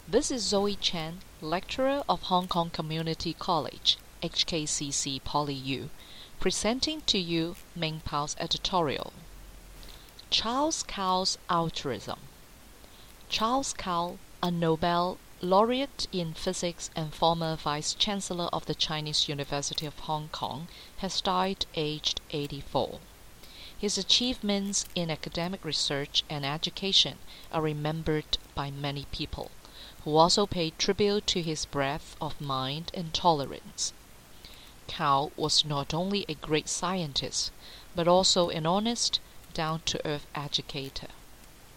This is Zoe Chen, lecturer of Hong Kong Community College, HKCC PolyU, presenting to you Ming Pao's editorial. Charles Cow's altruism. Charles Cow, a Nobel laureate in physics and former vice-chancellor of the Chinese University of Hong Kong, has died aged 84. His achievements in academic research and education are remembered by many people, who also pay tribute to his breadth of mind and tolerance. Cow was not only a great scientist, but also an honest, down-to-earth educator.